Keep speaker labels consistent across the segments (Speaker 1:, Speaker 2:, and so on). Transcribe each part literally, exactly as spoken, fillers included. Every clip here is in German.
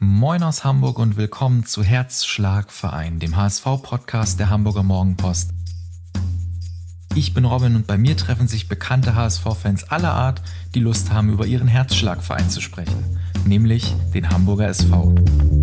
Speaker 1: Moin aus Hamburg und willkommen zu Herzschlagverein, dem H S V-Podcast der Hamburger Morgenpost. Ich bin Robin und bei mir treffen sich bekannte H S V-Fans aller Art, die Lust haben, über ihren Herzschlagverein zu sprechen, nämlich den Hamburger S V.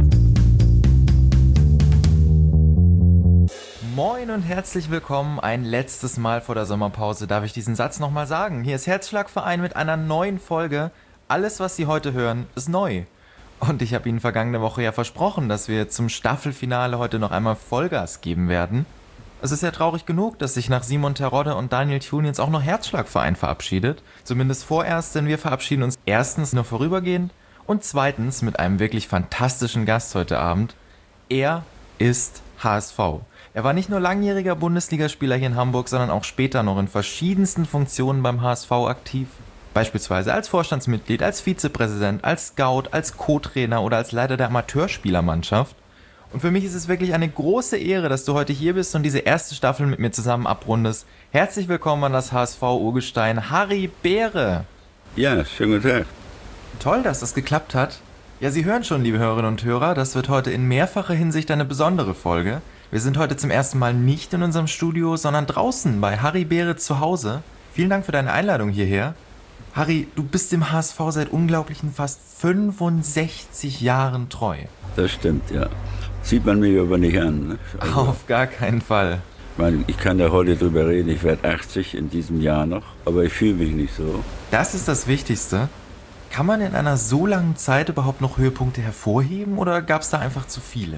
Speaker 1: Moin und herzlich willkommen. Ein letztes Mal vor der Sommerpause darf ich diesen Satz nochmal sagen. Hier ist Herzschlagverein mit einer neuen Folge. Alles, was Sie heute hören, ist neu. Und ich habe Ihnen vergangene Woche ja versprochen, dass wir zum Staffelfinale heute noch einmal Vollgas geben werden. Es ist ja traurig genug, dass sich nach Simon Terodde und Daniel Thune jetzt auch noch Herzschlagverein verabschiedet. Zumindest vorerst, denn wir verabschieden uns erstens nur vorübergehend und zweitens mit einem wirklich fantastischen Gast heute Abend. Er ist H S V. Er war nicht nur langjähriger Bundesligaspieler hier in Hamburg, sondern auch später noch in verschiedensten Funktionen beim H S V aktiv. Beispielsweise als Vorstandsmitglied, als Vizepräsident, als Scout, als Co-Trainer oder als Leiter der Amateurspielermannschaft. Und für mich ist es wirklich eine große Ehre, dass du heute hier bist und diese erste Staffel mit mir zusammen abrundest. Herzlich willkommen an das H S V-Urgestein Harry Beere.
Speaker 2: Ja, schönen guten Tag.
Speaker 1: Toll, dass das geklappt hat. Ja, Sie hören schon, liebe Hörerinnen und Hörer, das wird heute in mehrfacher Hinsicht eine besondere Folge. Wir sind heute zum ersten Mal nicht in unserem Studio, sondern draußen bei Harry Beere zu Hause. Vielen Dank für deine Einladung hierher. Harry, du bist dem H S V seit unglaublichen fast fünfundsechzig Jahren treu.
Speaker 2: Das stimmt, ja. Sieht man mir aber nicht an. Ne?
Speaker 1: Also, auf gar keinen Fall.
Speaker 2: Ich meine, ich kann da heute drüber reden, ich werde achtzig in diesem Jahr noch, aber ich fühle mich nicht so.
Speaker 1: Das ist das Wichtigste. Kann man in einer so langen Zeit überhaupt noch Höhepunkte hervorheben oder gab es da einfach zu viele?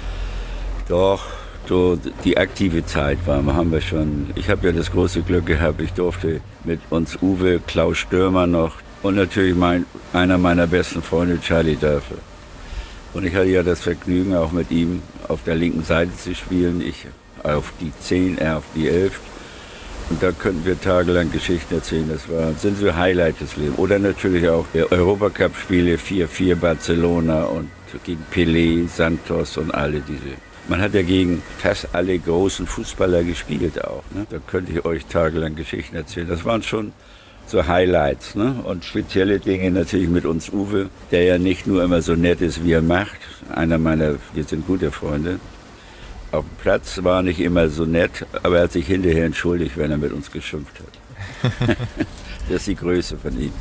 Speaker 2: Doch, so die aktive Zeit war, haben wir schon. Ich habe ja das große Glück gehabt, ich durfte mit uns Uwe, Klaus Stürmer noch und natürlich mein, einer meiner besten Freunde, Charlie Dörfel. Und ich hatte ja das Vergnügen, auch mit ihm auf der linken Seite zu spielen, ich auf die zehn, er auf die elf. Und da könnten wir tagelang Geschichten erzählen, das war, sind so Highlights des Lebens. Oder natürlich auch die Europacup-Spiele, vier vier Barcelona und gegen Pelé, Santos und alle diese. Man hat ja gegen fast alle großen Fußballer gespielt auch. Ne? Da könnte ich euch tagelang Geschichten erzählen. Das waren schon so Highlights. Ne? Und spezielle Dinge natürlich mit uns Uwe, der ja nicht nur immer so nett ist, wie er macht. Einer meiner, wir sind gute Freunde. Auf dem Platz war er nicht immer so nett, aber er hat sich hinterher entschuldigt, wenn er mit uns geschimpft hat. Das ist die Größe von ihm.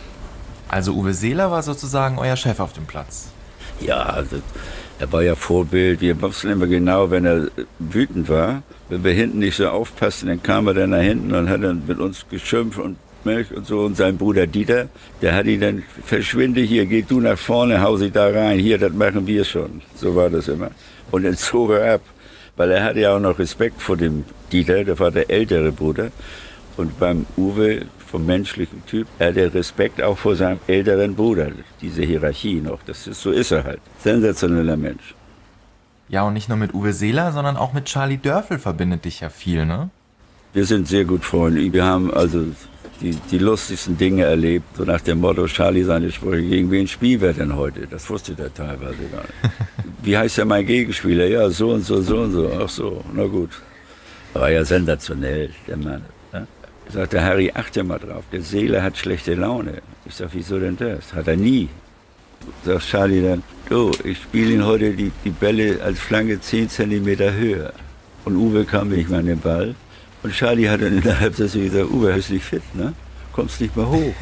Speaker 1: Also Uwe Seeler war sozusagen euer Chef auf dem Platz?
Speaker 2: Ja, also er war ja Vorbild. Wir wussten immer genau, wenn er wütend war, wenn wir hinten nicht so aufpassten, dann kam er dann nach hinten und hat dann mit uns geschimpft und Milch und so. Und sein Bruder Dieter, der hat ihn dann, verschwinde hier, geh du nach vorne, hau sie da rein, hier, das machen wir schon. So war das immer. Und dann zog er ab, weil er hatte ja auch noch Respekt vor dem Dieter, der war der ältere Bruder. Und beim Uwe, vom menschlichen Typ, er hatte Respekt auch vor seinem älteren Bruder. Diese Hierarchie noch, das ist, so ist er halt. Sensationeller Mensch.
Speaker 1: Ja, und nicht nur mit Uwe Seeler, sondern auch mit Charlie Dörfel verbindet dich ja viel, ne?
Speaker 2: Wir sind sehr gut Freunde. Wir haben also die, die lustigsten Dinge erlebt. So nach dem Motto, Charlie seine Sprüche, gegen wen spielen wir denn heute? Das wusste der teilweise gar nicht. Wie heißt ja mein Gegenspieler? Ja, so und so, so und so. Ach so, na gut. War ja sensationell, der Mann. Sagte Harry, achte mal drauf, der Seeler hat schlechte Laune. Ich sag, wieso denn das? Hat er nie. Sagt Charlie dann, du, ich spiele ihn heute die, die Bälle als Flanke zehn Zentimeter höher. Und Uwe kam nicht mehr an den Ball. Und Charlie hat dann in der Halbzeit gesagt, Uwe, bist nicht fit, ne? Kommst nicht mehr hoch.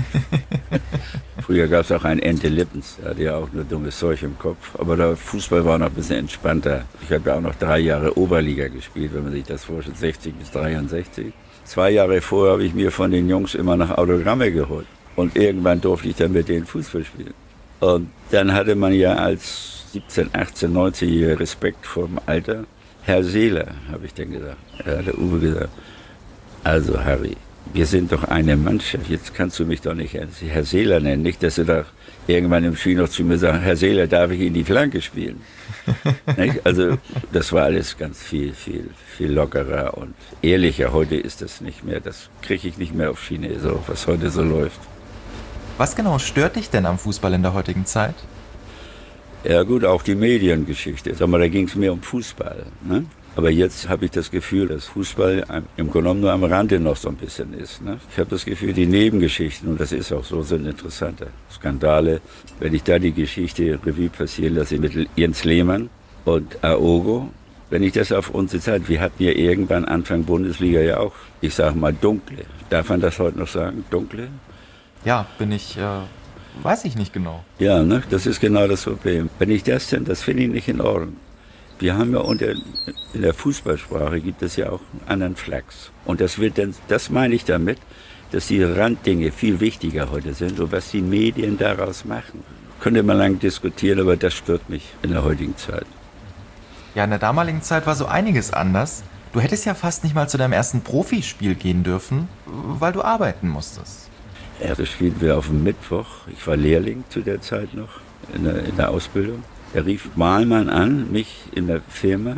Speaker 2: Früher gab es auch einen Ente Lippens, der hatte ja auch nur dummes Zeug im Kopf. Aber der Fußball war noch ein bisschen entspannter. Ich habe ja auch noch drei Jahre Oberliga gespielt, wenn man sich das vorstellt, sechzig bis dreiundsechzig. Zwei Jahre vorher habe ich mir von den Jungs immer noch Autogramme geholt. Und irgendwann durfte ich dann mit denen Fußball spielen. Und dann hatte man ja als siebzehn-, achtzehn-, neunzehnjähriger Respekt vor dem Alter. Herr Seeler, habe ich dann gesagt. Da hat der Uwe gesagt, also Harry, wir sind doch eine Mannschaft, jetzt kannst du mich doch nicht Herr Seeler nennen. Nicht, dass du doch irgendwann im Spiel noch zu mir sagst, Herr Seeler, darf ich in die Flanke spielen? Nicht? Also das war alles ganz viel, viel, viel lockerer und ehrlicher. Heute ist das nicht mehr, das kriege ich nicht mehr auf Schiene, so, was heute so läuft.
Speaker 1: Was genau stört dich denn am Fußball in der heutigen Zeit?
Speaker 2: Ja gut, auch die Mediengeschichte. Sag mal, da ging es mehr um Fußball. Ne? Aber jetzt habe ich das Gefühl, dass Fußball im Grunde genommen nur am Rande noch so ein bisschen ist. Ne? Ich habe das Gefühl, die Nebengeschichten, und das ist auch so, sind interessante Skandale. Wenn ich da die Geschichte Revue passieren lasse mit Jens Lehmann und Aogo, wenn ich das auf unsere Zeit, wir hatten ja irgendwann Anfang Bundesliga ja auch, ich sage mal dunkle. Darf man das heute noch sagen, dunkle?
Speaker 1: Ja, bin ich, äh, weiß ich nicht genau.
Speaker 2: Ja, ne? Das ist genau das Problem. Wenn ich das denn, das finde ich nicht in Ordnung. Wir haben ja unter, in der Fußballsprache gibt es ja auch einen anderen Flachs. Und das wird dann, das meine ich damit, dass die Randdinge viel wichtiger heute sind und was die Medien daraus machen. Könnte man lang diskutieren, aber das stört mich in der heutigen Zeit.
Speaker 1: Ja, in der damaligen Zeit war so einiges anders. Du hättest ja fast nicht mal zu deinem ersten Profispiel gehen dürfen, weil du arbeiten musstest.
Speaker 2: Ja, das spielten wir auf dem Mittwoch. Ich war Lehrling zu der Zeit noch in der, in der Ausbildung. Er rief Mahlmann an, mich in der Firma.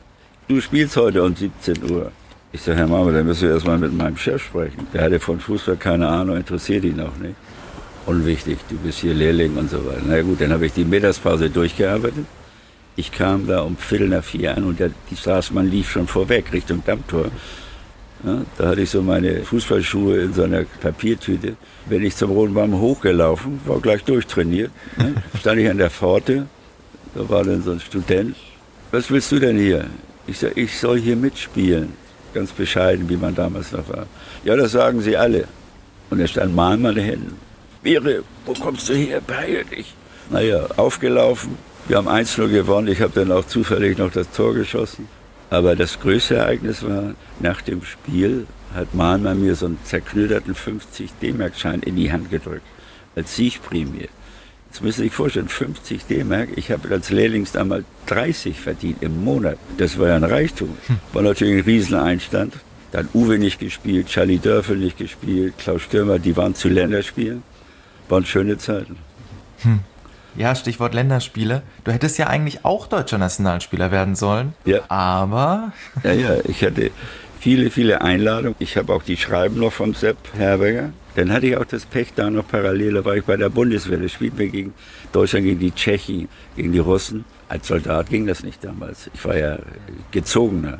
Speaker 2: Du spielst heute um siebzehn Uhr. Ich sage, Herr Mahlmann, dann müssen wir erstmal mit meinem Chef sprechen. Der hatte von Fußball keine Ahnung, interessiert ihn auch nicht. Unwichtig, du bist hier Lehrling und so weiter. Na gut, dann habe ich die Mittagspause durchgearbeitet. Ich kam da um Viertel nach vier an und der, die Straßenbahn lief schon vorweg Richtung Dammtor. Ja, da hatte ich so meine Fußballschuhe in so einer Papiertüte. Bin ich zum Roten Baum hochgelaufen, war gleich durchtrainiert. Ne? Stand ich an der Pforte. Da war dann so ein Student. Was willst du denn hier? Ich sag, ich soll hier mitspielen. Ganz bescheiden, wie man damals noch war. Ja, das sagen sie alle. Und er stand Mahlmann da hinten. Beere, wo kommst du her? Beeil dich. Naja, aufgelaufen. Wir haben eins null gewonnen. Ich habe dann auch zufällig noch das Tor geschossen. Aber das größte Ereignis war, nach dem Spiel hat Mahlmann mir so einen zerknütterten fünfzig D-Mark-Schein in die Hand gedrückt. Als Siegprämie. Jetzt müssen Sie sich vorstellen, fünfzig D-Mark, ich habe als Lehrling damals dreißig verdient im Monat. Das war ja ein Reichtum. War natürlich ein Rieseneinstand. Dann Uwe nicht gespielt, Charlie Dörfel nicht gespielt, Klaus Stürmer, die waren zu Länderspielen. Waren schöne Zeiten.
Speaker 1: Hm. Ja, Stichwort Länderspiele. Du hättest ja eigentlich auch deutscher Nationalspieler werden sollen.
Speaker 2: Ja.
Speaker 1: Aber...
Speaker 2: Ja, ja, ich hatte viele, viele Einladungen. Ich habe auch die Schreiben noch vom Sepp Herberger. Dann hatte ich auch das Pech da noch parallel, da war ich bei der Bundeswehr. Da spielten wir gegen Deutschland, gegen die Tschechen, gegen die Russen. Als Soldat ging das nicht damals. Ich war ja Gezogener.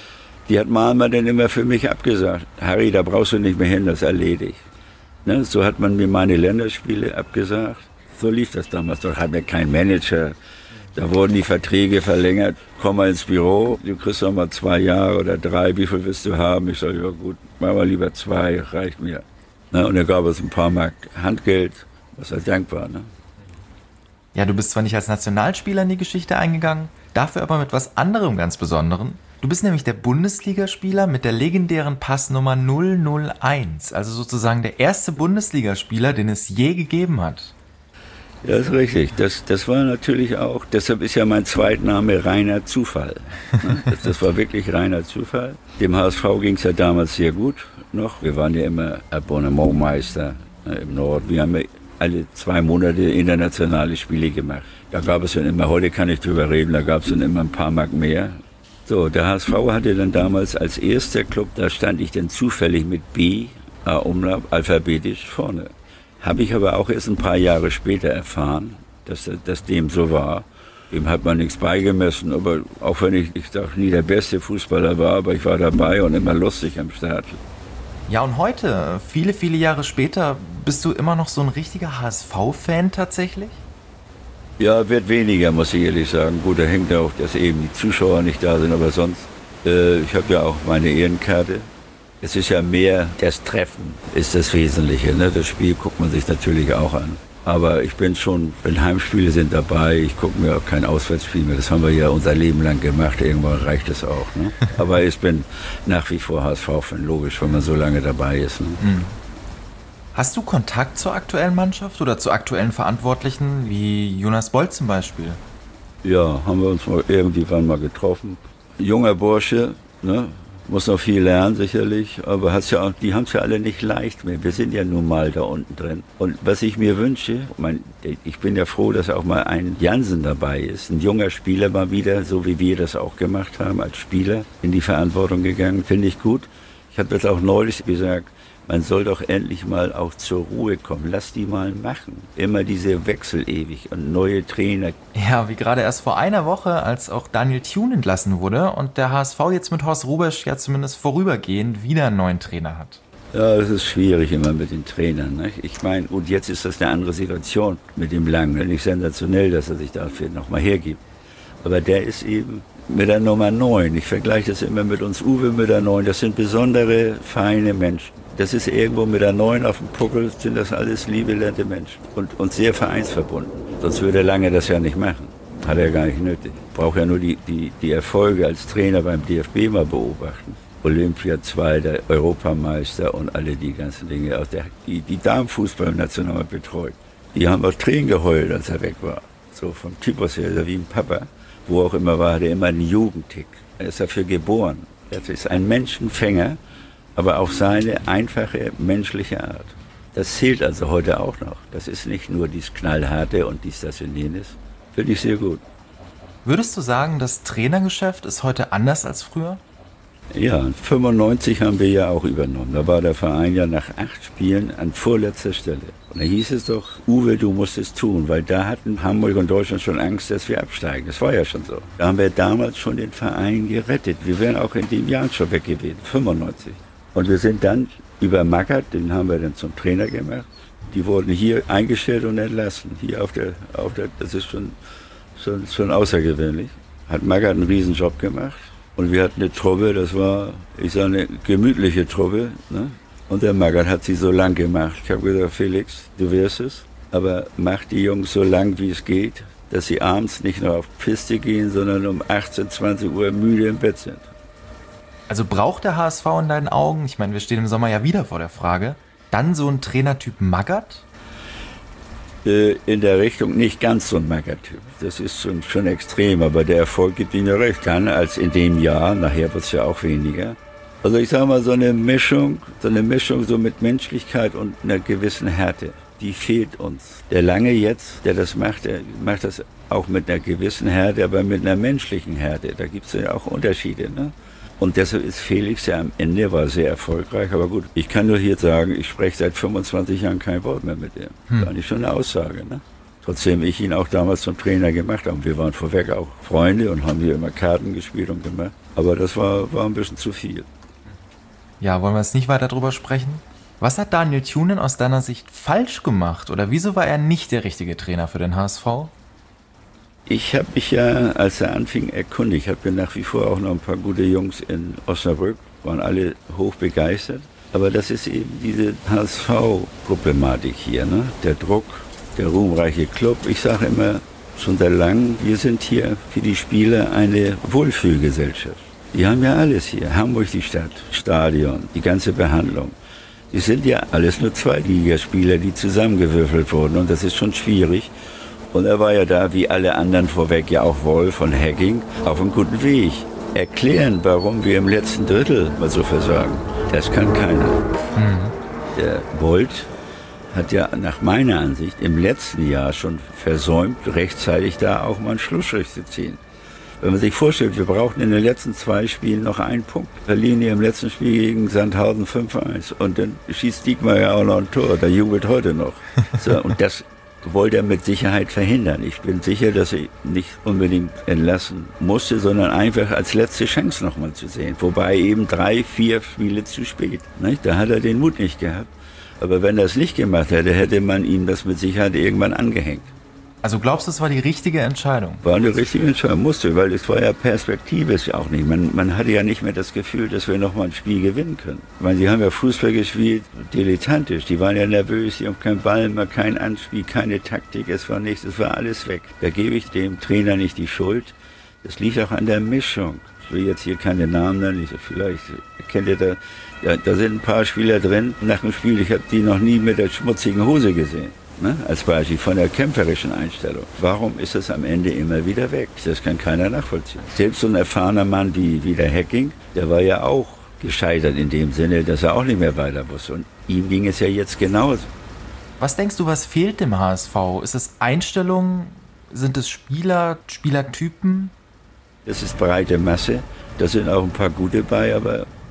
Speaker 2: Die hat Mahlmann dann immer für mich abgesagt. Harry, da brauchst du nicht mehr hin, das ist erledigt. Ne? So hat man mir meine Länderspiele abgesagt. So lief das damals. Dort hatten wir keinen Manager. Da wurden die Verträge verlängert. Komm mal ins Büro, du kriegst noch mal zwei Jahre oder drei. Wie viel willst du haben? Ich sage, ja gut, mach mal lieber zwei, reicht mir. Na, und dann gab es ein paar Mark Handgeld, was er dankbar. Ne?
Speaker 1: Ja, du bist zwar nicht als Nationalspieler in die Geschichte eingegangen, dafür aber mit was anderem ganz Besonderem. Du bist nämlich der Bundesligaspieler mit der legendären Passnummer null null eins, also sozusagen der erste Bundesligaspieler, den es je gegeben hat.
Speaker 2: Ja, das ist richtig. Das, das war natürlich auch, deshalb ist ja mein Zweitname reiner Zufall. Das, das war wirklich reiner Zufall. Dem H S V ging es ja damals sehr gut noch. Wir waren ja immer Abonnementmeister im Norden. Wir haben ja alle zwei Monate internationale Spiele gemacht. Da gab es dann immer, heute kann ich drüber reden, da gab es dann immer ein paar Mark mehr. So, der H S V hatte dann damals als erster Club, da stand ich dann zufällig mit B, A Umlaut, alphabetisch vorne. Habe ich aber auch erst ein paar Jahre später erfahren, dass das dem so war. Dem hat man nichts beigemessen, aber auch wenn ich, ich sag, nie der beste Fußballer war, aber ich war dabei und immer lustig am Start.
Speaker 1: Ja, und heute, viele, viele Jahre später, bist du immer noch so ein richtiger H S V-Fan tatsächlich?
Speaker 2: Ja, wird weniger, muss ich ehrlich sagen. Gut, da hängt ja auch, dass eben die Zuschauer nicht da sind, aber sonst, äh, ich habe ja auch meine Ehrenkarte. Es ist ja mehr, das Treffen ist das Wesentliche. Ne? Das Spiel guckt man sich natürlich auch an. Aber ich bin schon, wenn Heimspiele sind dabei, ich gucke mir auch kein Auswärtsspiel mehr. Das haben wir ja unser Leben lang gemacht. Irgendwann reicht es auch. Ne? Aber ich bin nach wie vor H S V-Fan, logisch, wenn man so lange dabei ist. Ne?
Speaker 1: Mhm. Hast du Kontakt zur aktuellen Mannschaft oder zu aktuellen Verantwortlichen, wie Jonas Bolt zum Beispiel?
Speaker 2: Ja, haben wir uns mal irgendwann mal getroffen. Junger Bursche, ne? Muss noch viel lernen, sicherlich, aber hat's ja auch, die haben es ja alle nicht leicht mehr. Wir sind ja nun mal da unten drin. Und was ich mir wünsche, mein, ich bin ja froh, dass auch mal ein Jansen dabei ist, ein junger Spieler mal wieder, so wie wir das auch gemacht haben, als Spieler in die Verantwortung gegangen, finde ich gut. Ich habe das auch neulich gesagt, Man soll doch endlich mal auch zur Ruhe kommen. Lass die mal machen. Immer diese Wechsel ewig und neue Trainer.
Speaker 1: Ja, wie gerade erst vor einer Woche, als auch Daniel Thune entlassen wurde und der H S V jetzt mit Horst Hrubesch ja zumindest vorübergehend wieder einen neuen Trainer hat.
Speaker 2: Ja, das ist schwierig immer mit den Trainern. Ne? Ich meine, und jetzt ist das eine andere Situation mit dem Langen. Nicht sensationell, dass er sich dafür nochmal hergibt. Aber der ist eben mit der Nummer neun. Ich vergleiche das immer mit uns Uwe mit der neun. Das sind besondere, feine Menschen. Das ist irgendwo mit der neun auf dem Puckel, sind das alles liebe, nette Menschen. Und, und sehr vereinsverbunden. Sonst würde Lange das ja nicht machen. Hat er gar nicht nötig. Braucht ja nur die, die, die Erfolge als Trainer beim D F B mal beobachten. Olympia zwei, der Europameister und alle die ganzen Dinge. Auch der, die, die Damenfußballnational betreut. Die haben auch Tränen geheult, als er weg war. So vom Typus her, wie ein Papa. Wo auch immer war, hat er immer einen Jugendtick. Er ist dafür geboren. Er ist ein Menschenfänger, aber auf seine einfache menschliche Art. Das zählt also heute auch noch. Das ist nicht nur dies Knallharte und dies, das und jenes. Finde ich sehr gut.
Speaker 1: Würdest du sagen, das Trainergeschäft ist heute anders als früher?
Speaker 2: Ja, fünfundneunzig haben wir ja auch übernommen. Da war der Verein ja nach acht Spielen an vorletzter Stelle. Und da hieß es doch, Uwe, du musst es tun, weil da hatten Hamburg und Deutschland schon Angst, dass wir absteigen. Das war ja schon so. Da haben wir damals schon den Verein gerettet. Wir wären auch in dem Jahr schon weg gewesen, fünfundneunzig. Und wir sind dann über Magath, den haben wir dann zum Trainer gemacht. Die wurden hier eingestellt und entlassen. Hier auf der, auf der, das ist schon, schon, schon außergewöhnlich. Hat Magath einen Riesenjob gemacht. Und wir hatten eine Truppe, das war, ich sage, eine gemütliche Truppe. Ne? Und der Magath hat sie so lang gemacht. Ich habe gesagt, Felix, du wirst es, aber mach die Jungs so lang, wie es geht, dass sie abends nicht nur auf Piste gehen, sondern um achtzehn, zwanzig Uhr müde im Bett sind.
Speaker 1: Also braucht der H S V in deinen Augen, ich meine, wir stehen im Sommer ja wieder vor der Frage, dann so ein Trainertyp Magath?
Speaker 2: In der Richtung nicht ganz so ein Magath-Typ. Das ist schon, schon extrem, aber der Erfolg gibt ihm ja recht. Dann als in dem Jahr, nachher wird es ja auch weniger. Also ich sage mal, so eine Mischung, so eine Mischung so mit Menschlichkeit und einer gewissen Härte, die fehlt uns. Der Lange jetzt, der das macht, der macht das auch mit einer gewissen Härte, aber mit einer menschlichen Härte. Da gibt es ja auch Unterschiede, ne? Und deshalb ist Felix ja am Ende, war sehr erfolgreich. Aber gut, ich kann nur hier sagen, ich spreche seit fünfundzwanzig Jahren kein Wort mehr mit ihm. Hm. Das ist schon eine Aussage, ne? Trotzdem ich ihn auch damals zum Trainer gemacht habe. Wir waren vorweg auch Freunde und haben hier immer Karten gespielt und gemacht. Aber das war, war ein bisschen zu viel.
Speaker 1: Ja, wollen wir jetzt nicht weiter drüber sprechen? Was hat Daniel Thune aus deiner Sicht falsch gemacht? Oder wieso war er nicht der richtige Trainer für den H S V?
Speaker 2: Ich habe mich ja, als er anfing, erkundigt. Ich habe ja nach wie vor auch noch ein paar gute Jungs in Osnabrück, waren alle hoch begeistert. Aber das ist eben diese H S V-Problematik hier, ne? Der Druck, der ruhmreiche Club. Ich sage immer schon seit langem, wir sind hier für die Spieler eine Wohlfühlgesellschaft. Die haben ja alles hier. Hamburg, die Stadt, Stadion, die ganze Behandlung. Die sind ja alles nur Zweitligaspieler, die zusammengewürfelt wurden. Und das ist schon schwierig. Und er war ja da, wie alle anderen vorweg, ja auch Wolf von Hacking, auf einem guten Weg. Erklären, warum wir im letzten Drittel mal so versagen, das kann keiner. Mhm. Der Bolt hat ja nach meiner Ansicht im letzten Jahr schon versäumt, rechtzeitig da auch mal einen Schlussstrich zu ziehen. Wenn man sich vorstellt, wir brauchten in den letzten zwei Spielen noch einen Punkt. Verlieren hier im letzten Spiel gegen Sandhausen fünf eins. Und dann schießt Diekmar ja auch noch ein Tor, der jubelt heute noch. So, und das wollte er mit Sicherheit verhindern. Ich bin sicher, dass er nicht unbedingt entlassen musste, sondern einfach als letzte Chance nochmal zu sehen. Wobei eben drei, vier Spiele zu spät. Nicht? Da hat er den Mut nicht gehabt. Aber wenn er es nicht gemacht hätte, hätte man ihm das mit Sicherheit irgendwann angehängt.
Speaker 1: Also glaubst du, es war die richtige Entscheidung?
Speaker 2: War eine richtige Entscheidung, musste, weil es war ja perspektivisch auch nicht. Man, man hatte ja nicht mehr das Gefühl, dass wir nochmal ein Spiel gewinnen können. Ich meine, die haben ja Fußball gespielt, dilettantisch. Die waren ja nervös, die haben keinen Ball mehr, kein Anspiel, keine Taktik, es war nichts, es war alles weg. Da gebe ich dem Trainer nicht die Schuld. Das liegt auch an der Mischung. Ich will jetzt hier keine Namen nennen, vielleicht kennt ihr da, ja, da sind ein paar Spieler drin. Nach dem Spiel, ich habe die noch nie mit der schmutzigen Hose gesehen. Ne, als Beispiel von der kämpferischen Einstellung. Warum ist es am Ende immer wieder weg? Das kann keiner nachvollziehen. Selbst so ein erfahrener Mann wie, wie der Hacking, der war ja auch gescheitert in dem Sinne, dass er auch nicht mehr weiter wusste. Und ihm ging es ja jetzt genauso.
Speaker 1: Was denkst du, was fehlt dem H S V? Ist es Einstellung? Sind es Spieler, Spielertypen?
Speaker 2: Das ist breite Masse. Da sind auch ein paar gute bei, aber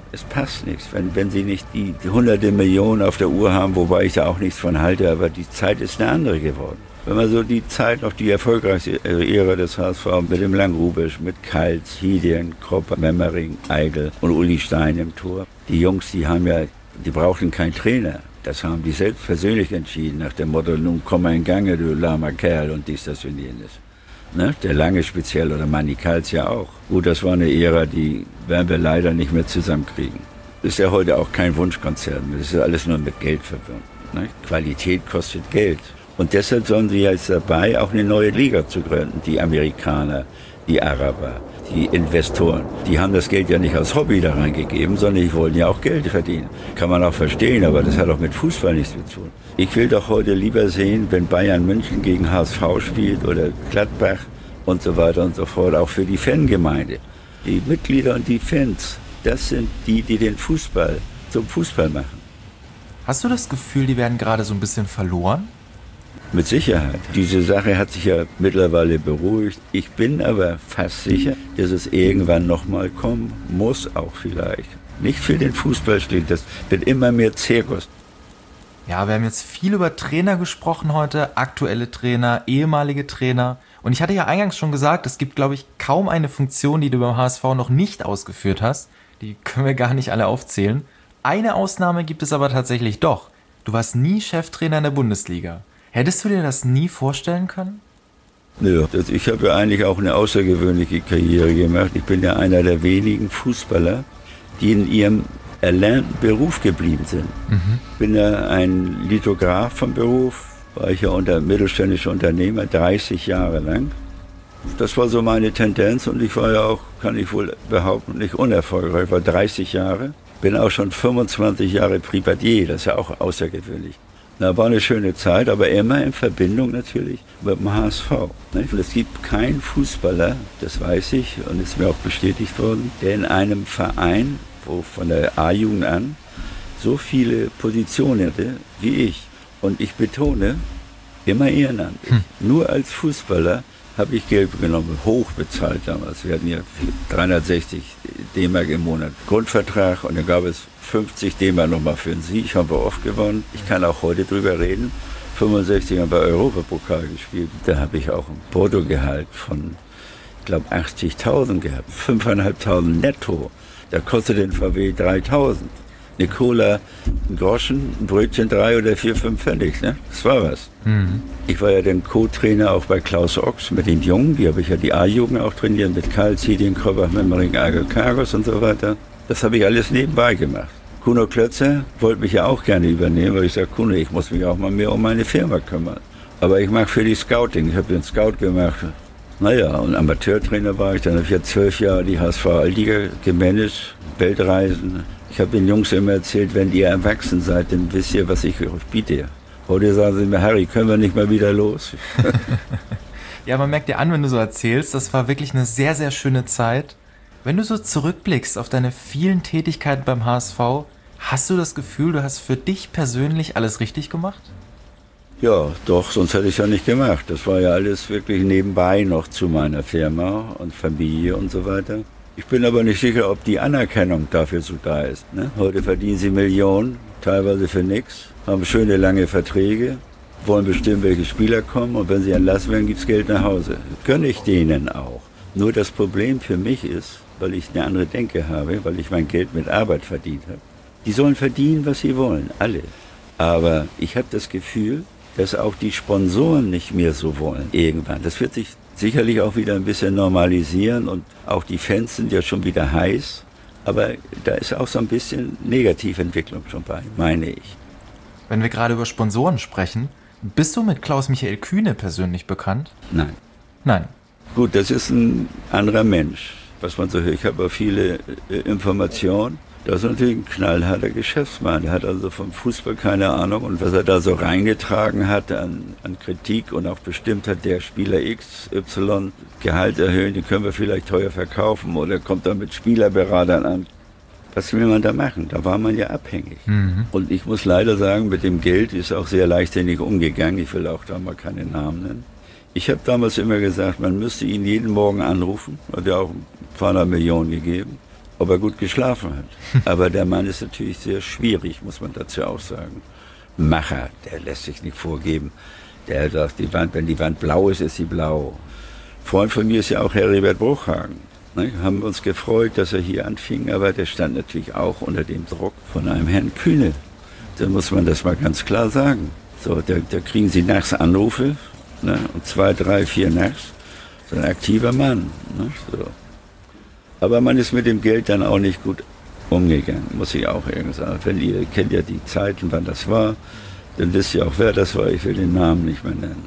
Speaker 2: Es passt nichts, wenn, wenn sie nicht die, die hunderte Millionen auf der Uhr haben, wobei ich da auch nichts von halte, aber die Zeit ist eine andere geworden. Wenn man so die Zeit, noch die erfolgreichste Ära des H S V mit dem Langrubisch, mit Kals, Hidien, Kropper, Memmering, Eigel und Uli Stein im Tor. Die Jungs, die haben ja, die brauchten keinen Trainer. Das haben die selbst persönlich entschieden, nach dem Motto, nun komm mal in Gange, du lahmer Kerl und dies, das und jenes. Ne? Der Lange speziell oder Manni Kals ja auch. Gut, das war eine Ära, die werden wir leider nicht mehr zusammenkriegen. Ist ja heute auch kein Wunschkonzert mehr, das ist alles nur mit Geld verbunden. Ne? Qualität kostet Geld. Und deshalb sind sie jetzt dabei, auch eine neue Liga zu gründen. Die Amerikaner, die Araber, die Investoren. Die haben das Geld ja nicht als Hobby da reingegeben, sondern die wollen ja auch Geld verdienen. Kann man auch verstehen, aber das hat auch mit Fußball nichts zu tun. Ich will doch heute lieber sehen, wenn Bayern München gegen H S V spielt oder Gladbach und so weiter und so fort, auch für die Fangemeinde. Die Mitglieder und die Fans, das sind die, die den Fußball zum Fußball machen.
Speaker 1: Hast du das Gefühl, die werden gerade so ein bisschen verloren?
Speaker 2: Mit Sicherheit. Diese Sache hat sich ja mittlerweile beruhigt. Ich bin aber fast sicher, dass es irgendwann nochmal kommen muss, auch vielleicht. Nicht für den Fußball steht, das wird immer mehr Zirkus.
Speaker 1: Ja, wir haben jetzt viel über Trainer gesprochen heute, aktuelle Trainer, ehemalige Trainer. Und ich hatte ja eingangs schon gesagt, es gibt, glaube ich, kaum eine Funktion, die du beim H S V noch nicht ausgeführt hast. Die können wir gar nicht alle aufzählen. Eine Ausnahme gibt es aber tatsächlich doch. Du warst nie Cheftrainer in der Bundesliga. Hättest du dir das nie vorstellen können?
Speaker 2: Ja, das, ich habe ja eigentlich auch eine außergewöhnliche Karriere gemacht. Ich bin ja einer der wenigen Fußballer, die in ihrem erlernten Beruf geblieben sind. Mhm. Ich bin ja ein Lithograf vom Beruf, war ich ja unter mittelständischer Unternehmer, dreißig Jahre lang. Das war so meine Tendenz und ich war ja auch, kann ich wohl behaupten, nicht unerfolgreich. Ich war dreißig Jahre, bin auch schon fünfundzwanzig Jahre Privatier, das ist ja auch außergewöhnlich. Na, war eine schöne Zeit, aber immer in Verbindung natürlich mit dem H S V. Es gibt keinen Fußballer, das weiß ich und ist mir auch bestätigt worden, der in einem Verein, wo von der A-Jugend an, so viele Positionen hatte wie ich. Und ich betone, immer ehrenamtlich. Hm. Nur als Fußballer habe ich Geld genommen, hoch bezahlt damals. Wir hatten ja dreihundertsechzig D-Mark im Monat Grundvertrag und dann gab es fünfzig D-Mark nochmal für den Sieg, haben wir oft gewonnen. Ich kann auch heute drüber reden. fünfundsechzig haben wir Europapokal gespielt. Da habe ich auch ein Bruttogehalt von, ich glaube, achtzigtausend gehabt. fünftausendfünfhundert netto. Da kostet den V W dreitausend. Eine Cola, ein Groschen, ein Brötchen drei oder vier, fünf Pfennig, ne? Das war was. Mhm. Ich war ja dann Co-Trainer auch bei Klaus Ochs mit den Jungen, die habe ich ja die A-Jugend auch trainiert, mit Karl Zidien, Krobbach, Memmering, Eigel, Kargos und so weiter. Das habe ich alles nebenbei gemacht. Kuno Klötzer wollte mich ja auch gerne übernehmen, weil ich sage, Kuno, ich muss mich auch mal mehr um meine Firma kümmern. Aber ich mache für die Scouting, ich habe den Scout gemacht. Naja, und Amateurtrainer war ich, dann habe ich ja zwölf Jahre die H S V-Liga gemanagt, Weltreisen. Ich habe den Jungs immer erzählt, wenn ihr erwachsen seid, dann wisst ihr, was ich euch biete. Heute sagen sie mir, Harry, können wir nicht mal wieder los?
Speaker 1: Ja, man merkt dir an, wenn du so erzählst, das war wirklich eine sehr, sehr schöne Zeit. Wenn du so zurückblickst auf deine vielen Tätigkeiten beim H S V, hast du das Gefühl, du hast für dich persönlich alles richtig gemacht?
Speaker 2: Ja, doch, sonst hätte ich es ja nicht gemacht. Das war ja alles wirklich nebenbei noch zu meiner Firma und Familie und so weiter. Ich bin aber nicht sicher, ob die Anerkennung dafür so da ist. Ne? Heute verdienen sie Millionen, teilweise für nichts, haben schöne lange Verträge, wollen bestimmen, welche Spieler kommen und wenn sie entlassen werden, gibt es Geld nach Hause. Gönne ich denen auch. Nur das Problem für mich ist, weil ich eine andere Denke habe, weil ich mein Geld mit Arbeit verdient habe. Die sollen verdienen, was sie wollen, alle. Aber ich habe das Gefühl, dass auch die Sponsoren nicht mehr so wollen irgendwann. Das wird sich sicherlich auch wieder ein bisschen normalisieren und auch die Fans sind ja schon wieder heiß. Aber da ist auch so ein bisschen Negativentwicklung schon bei, meine ich.
Speaker 1: Wenn wir gerade über Sponsoren sprechen, bist du mit Klaus-Michael Kühne persönlich bekannt?
Speaker 2: Nein.
Speaker 1: Nein.
Speaker 2: Gut, das ist ein anderer Mensch, was man so hört. Ich habe auch viele äh, Informationen. Das ist natürlich ein knallharter Geschäftsmann. Der hat also vom Fußball keine Ahnung. Und was er da so reingetragen hat an, an Kritik und auch bestimmt hat, der Spieler X Y Gehalt erhöhen, den können wir vielleicht teuer verkaufen oder kommt dann mit Spielerberatern an. Was will man da machen? Da war man ja abhängig. Mhm. Und ich muss leider sagen, mit dem Geld ist auch sehr leichtsinnig umgegangen. Ich will auch da mal keine Namen nennen. Ich habe damals immer gesagt, man müsste ihn jeden Morgen anrufen. Hat ja auch ein paar hundert Millionen gegeben. ob er gut geschlafen hat. Aber der Mann ist natürlich sehr schwierig, muss man dazu auch sagen. Macher, der lässt sich nicht vorgeben. Der sagt, die Wand, wenn die Wand blau ist, ist sie blau. Freund von mir ist ja auch Heribert Bruchhagen. Ne? Haben uns gefreut, dass er hier anfing, aber der stand natürlich auch unter dem Druck von einem Herrn Kühne. Da muss man das mal ganz klar sagen. So, da, da kriegen sie nachts Anrufe, ne? Und zwei, drei, vier nachts. So ein aktiver Mann. Ne? So. Aber man ist mit dem Geld dann auch nicht gut umgegangen, muss ich auch irgendwie sagen. Wenn ihr kennt ja die Zeiten, wann das war, dann wisst ihr auch, wer das war. Ich will den Namen nicht mehr nennen.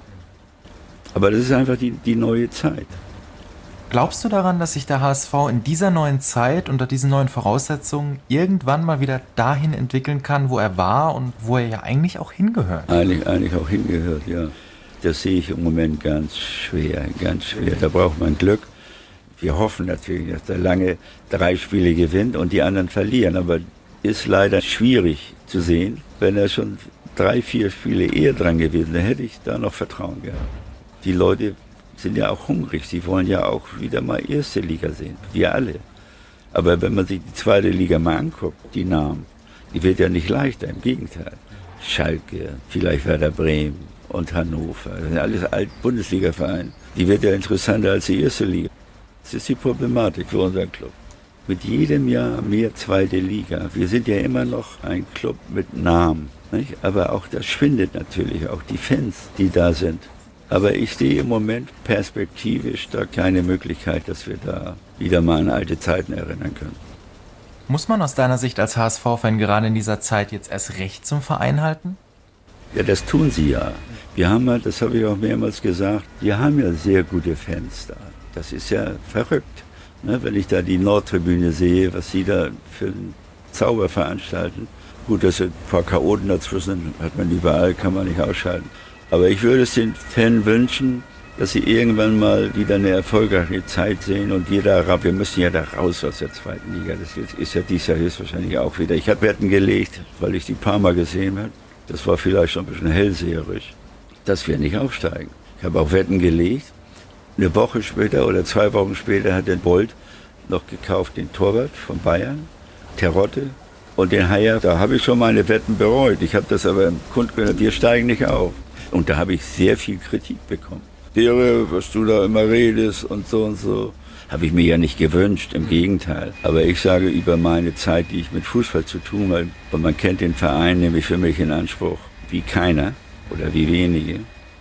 Speaker 2: Aber das ist einfach die, die neue Zeit.
Speaker 1: Glaubst du daran, dass sich der H S V in dieser neuen Zeit, unter diesen neuen Voraussetzungen, irgendwann mal wieder dahin entwickeln kann, wo er war und wo er ja eigentlich auch hingehört?
Speaker 2: Eigentlich, eigentlich auch hingehört, ja. Das sehe ich im Moment ganz schwer, ganz schwer. Da braucht man Glück. Wir hoffen natürlich, dass der Lange drei Spiele gewinnt und die anderen verlieren. Aber ist leider schwierig zu sehen. Wenn er schon drei, vier Spiele eher dran gewesen wäre, hätte ich da noch Vertrauen gehabt. Die Leute sind ja auch hungrig. Sie wollen ja auch wieder mal erste Liga sehen. Wir alle. Aber wenn man sich die zweite Liga mal anguckt, die Namen, die wird ja nicht leichter. Im Gegenteil. Schalke, vielleicht Werder Bremen und Hannover. Das sind alles Alt-Bundesliga-Vereine. Die wird ja interessanter als die erste Liga. Das ist die Problematik für unseren Club. Mit jedem Jahr mehr zweite Liga. Wir sind ja immer noch ein Club mit Namen. Nicht? Aber auch das schwindet natürlich, auch die Fans, die da sind. Aber ich sehe im Moment perspektivisch da keine Möglichkeit, dass wir da wieder mal an alte Zeiten erinnern können.
Speaker 1: Muss man aus deiner Sicht als H S V-Fan gerade in dieser Zeit jetzt erst recht zum Verein halten?
Speaker 2: Ja, das tun sie ja. Wir haben ja, das habe ich auch mehrmals gesagt, wir haben ja sehr gute Fans da. Das ist ja verrückt, ne? Wenn ich da die Nordtribüne sehe, was sie da für einen Zauber veranstalten. Gut, dass ein paar Chaoten dazwischen hat man überall, kann man nicht ausschalten. Aber ich würde es den Fans wünschen, dass sie irgendwann mal wieder eine erfolgreiche Zeit sehen und jeder, wir müssen ja da raus aus der zweiten Liga. Das ist ja dieses Jahr höchstwahrscheinlich auch wieder. Ich habe Wetten gelegt, weil ich die paar Mal gesehen habe. Das war vielleicht schon ein bisschen hellseherisch, dass wir nicht aufsteigen. Ich habe auch Wetten gelegt. Eine Woche später oder zwei Wochen später hat der Bolt noch gekauft, den Torwart von Bayern, Terodde und den Haier. Da habe ich schon meine Wetten bereut. Ich habe das aber im Kundgehört, wir steigen nicht auf. Und da habe ich sehr viel Kritik bekommen. Dere, was du da immer redest und so und so. Habe ich mir ja nicht gewünscht, im Gegenteil. Aber ich sage über meine Zeit, die ich mit Fußball zu tun habe, weil man kennt den Verein nämlich für mich in Anspruch wie keiner oder wie wenige.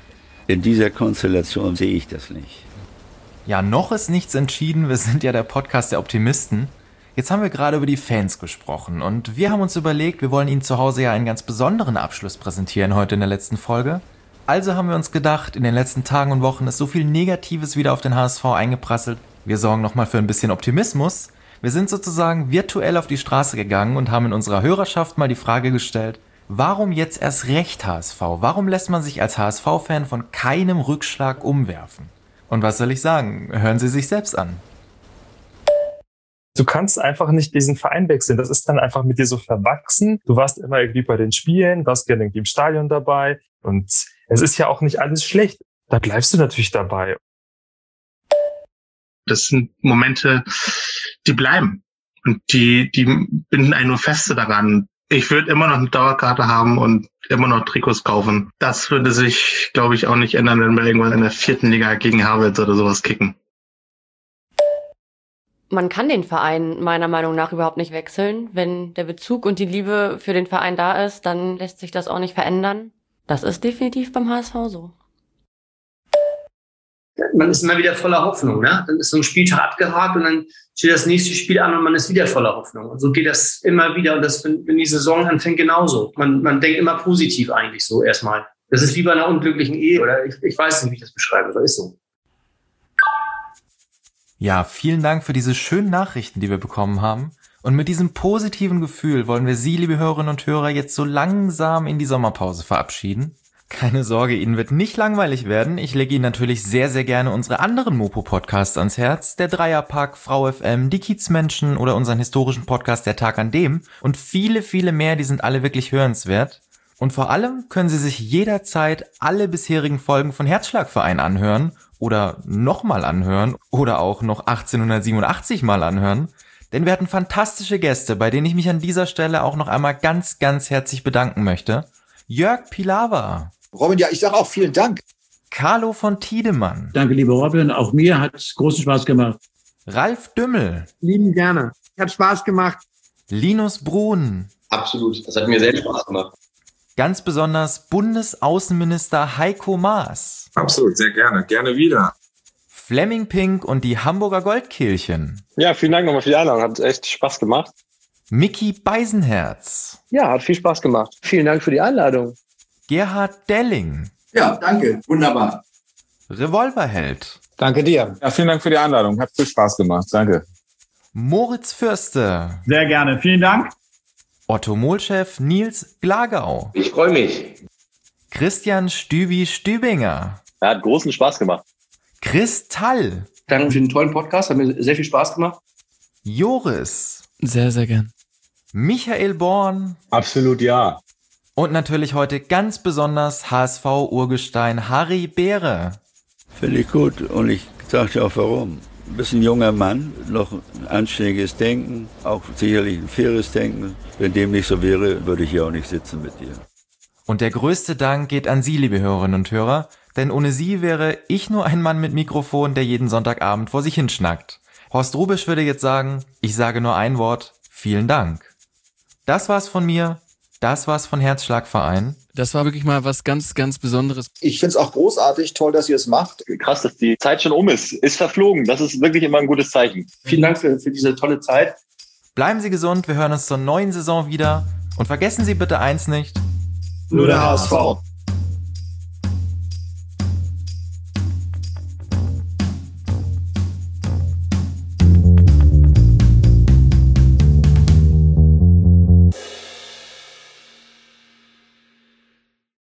Speaker 2: In dieser Konstellation sehe ich das nicht.
Speaker 1: Ja, noch ist nichts entschieden. Wir sind ja der Podcast der Optimisten. Jetzt haben wir gerade über die Fans gesprochen und wir haben uns überlegt, wir wollen Ihnen zu Hause ja einen ganz besonderen Abschluss präsentieren heute in der letzten Folge. Also haben wir uns gedacht, in den letzten Tagen und Wochen ist so viel Negatives wieder auf den H S V eingeprasselt. Wir sorgen nochmal für ein bisschen Optimismus. Wir sind sozusagen virtuell auf die Straße gegangen und haben in unserer Hörerschaft mal die Frage gestellt, warum jetzt erst recht H S V? Warum lässt man sich als H S V-Fan von keinem Rückschlag umwerfen? Und was soll ich sagen? Hören Sie sich selbst an.
Speaker 3: Du kannst einfach nicht diesen Verein wechseln. Das ist dann einfach mit dir so verwachsen. Du warst immer irgendwie bei den Spielen, warst gerne irgendwie im Stadion dabei. Und es ist ja auch nicht alles schlecht. Da bleibst du natürlich dabei.
Speaker 4: Das sind Momente, die bleiben. Und die, die binden einen nur feste daran. Ich würde immer noch eine Dauerkarte haben und immer noch Trikots kaufen. Das würde sich, glaube ich, auch nicht ändern, wenn wir irgendwann in der vierten Liga gegen Havels oder sowas kicken.
Speaker 5: Man kann den Verein meiner Meinung nach überhaupt nicht wechseln. Wenn der Bezug und die Liebe für den Verein da ist, dann lässt sich das auch nicht verändern. Das ist definitiv beim H S V so.
Speaker 6: Man ist immer wieder voller Hoffnung, ne? Dann ist so ein Spieltag abgehakt und dann steht das nächste Spiel an und man ist wieder voller Hoffnung. Und so geht das immer wieder. Und das, wenn, wenn die Saison anfängt, genauso. Man, man denkt immer positiv eigentlich so erstmal. Das ist wie bei einer unglücklichen Ehe oder ich, ich weiß nicht, wie ich das beschreibe, aber ist so.
Speaker 1: Ja, vielen Dank für diese schönen Nachrichten, die wir bekommen haben. Und mit diesem positiven Gefühl wollen wir Sie, liebe Hörerinnen und Hörer, jetzt so langsam in die Sommerpause verabschieden. Keine Sorge, Ihnen wird nicht langweilig werden. Ich lege Ihnen natürlich sehr, sehr gerne unsere anderen Mopo-Podcasts ans Herz. Der Dreierpack, Frau F M, die Kiezmenschen oder unseren historischen Podcast Der Tag an dem. Und viele, viele mehr, die sind alle wirklich hörenswert. Und vor allem können Sie sich jederzeit alle bisherigen Folgen von Herzschlagverein anhören oder nochmal anhören oder auch noch achtzehnhundertsiebenundachtzig mal anhören. Denn wir hatten fantastische Gäste, bei denen ich mich an dieser Stelle auch noch einmal ganz, ganz herzlich bedanken möchte. Jörg Pilawa.
Speaker 7: Robin, ja, ich sage auch vielen Dank.
Speaker 1: Carlo von Tiedemann.
Speaker 8: Danke, lieber Robin. Auch mir hat es großen Spaß gemacht.
Speaker 1: Ralf Dümmel.
Speaker 9: Lieben gerne. Hat Spaß gemacht.
Speaker 1: Linus Brun.
Speaker 10: Absolut. Das hat mir sehr Spaß gemacht.
Speaker 1: Ganz besonders Bundesaußenminister Heiko Maas.
Speaker 11: Absolut, sehr gerne. Gerne wieder.
Speaker 1: Flemming Pink und die Hamburger Goldkehlchen.
Speaker 12: Ja, vielen Dank nochmal für die Einladung. Hat echt Spaß gemacht.
Speaker 1: Micky Beisenherz.
Speaker 12: Ja, hat viel Spaß gemacht. Vielen Dank für die Einladung.
Speaker 1: Gerhard Delling.
Speaker 7: Ja, danke. Wunderbar.
Speaker 1: Revolverheld.
Speaker 12: Danke dir.
Speaker 11: Ja, vielen Dank für die Einladung. Hat viel Spaß gemacht. Danke.
Speaker 1: Moritz Fürste.
Speaker 13: Sehr gerne. Vielen Dank.
Speaker 1: Otto Mohlchef Nils Glagau.
Speaker 10: Ich freue mich.
Speaker 1: Christian Stübi Stübinger.
Speaker 12: Er hat großen Spaß gemacht.
Speaker 1: Kristall.
Speaker 6: Danke für den tollen Podcast, hat mir sehr viel Spaß gemacht.
Speaker 1: Joris.
Speaker 14: Sehr, sehr gern.
Speaker 1: Michael Born.
Speaker 11: Absolut ja.
Speaker 1: Und natürlich heute ganz besonders H S V-Urgestein Harry Beere.
Speaker 2: Finde ich gut und ich sage dir auch warum. Ein bisschen junger Mann, noch ein anständiges Denken, auch sicherlich ein faires Denken. Wenn dem nicht so wäre, würde ich hier auch nicht sitzen mit dir.
Speaker 1: Und der größte Dank geht an Sie, liebe Hörerinnen und Hörer, denn ohne Sie wäre ich nur ein Mann mit Mikrofon, der jeden Sonntagabend vor sich hinschnackt. Horst Rubisch würde jetzt sagen, ich sage nur ein Wort, vielen Dank. Das war's von mir, das war's von Herzschlagverein.
Speaker 14: Das war wirklich mal was ganz, ganz Besonderes.
Speaker 7: Ich finde es auch großartig, toll, dass ihr es macht.
Speaker 12: Krass, dass die Zeit schon um ist. Ist verflogen. Das ist wirklich immer ein gutes Zeichen.
Speaker 6: Vielen Dank für, für diese tolle Zeit.
Speaker 1: Bleiben Sie gesund, wir hören uns zur neuen Saison wieder. Und vergessen Sie bitte eins nicht.
Speaker 7: Nur der H S V.